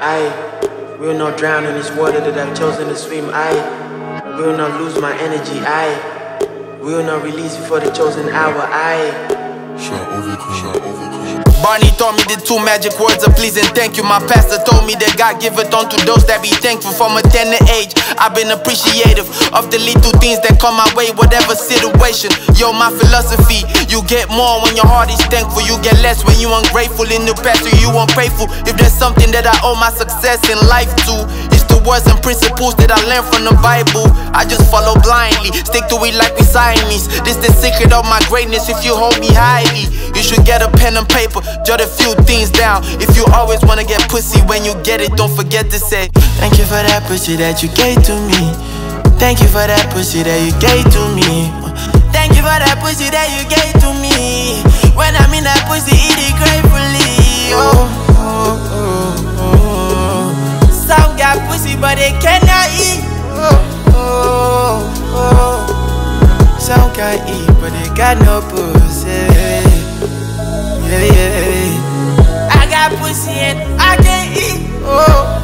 I will not drown in this water that I've chosen to swim. I will not lose my energy. I will not release before the chosen hour. Barney taught me the two magic words of please and thank you. My pastor told me that God giveth unto those that be thankful. From a tender age, I've been appreciative of the little things that come my way, whatever situation. Yo, my philosophy, you get more when your heart is thankful. You get less when you ungrateful. In the past, you ungrateful. If there's something that I owe my success in life to, it's the words and principles that I learned from the Bible. I just follow blindly, stick to it like we Siamese. This the secret of my greatness. If you hold me highly, you should get a pen and paper, jot a few things down. If you always wanna get pussy, when you get it, don't forget to say thank you for that pussy that you gave to me. Thank you for that pussy that you gave to me. Thank you for that pussy that you gave to me. When I'm in that pussy, eat it gratefully. Some got pussy but they cannot eat. Some can eat but they got no pussy. Yeah. I got pussy and I can't eat.